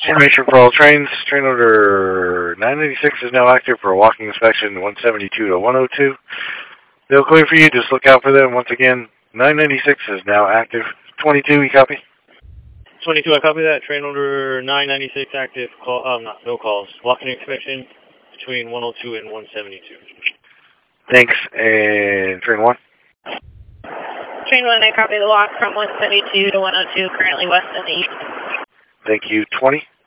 Information for all trains. Train order 996 is now active for a walking inspection 172 to 102. They'll clear for you. Just look out for them. Once again, 996 is now active. 22, you copy? 22, I copy that. Train order 996 active. No calls. Walking inspection between 102 and 172. Thanks. And train 1? Train 1, I copy the walk from 172 to 102, currently west and east. Thank you. 20?